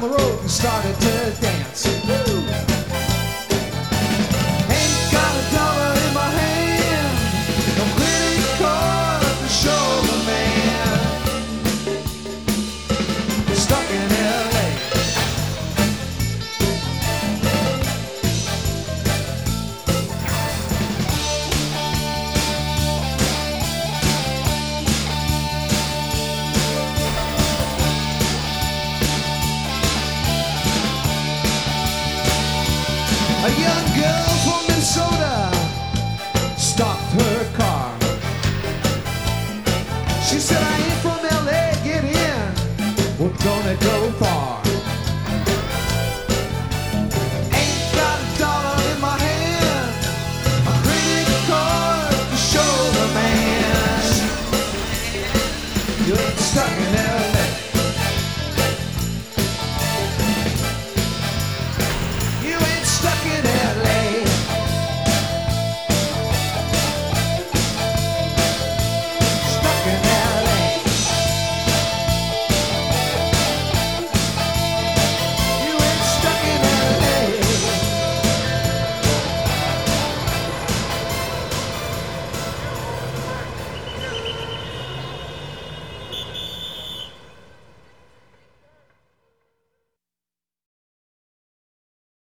the road and started to dance. Woo! Ain't got a dollar in my hand, no credit card to show the man. Stuck in LA. A young girl from Minnesota stopped her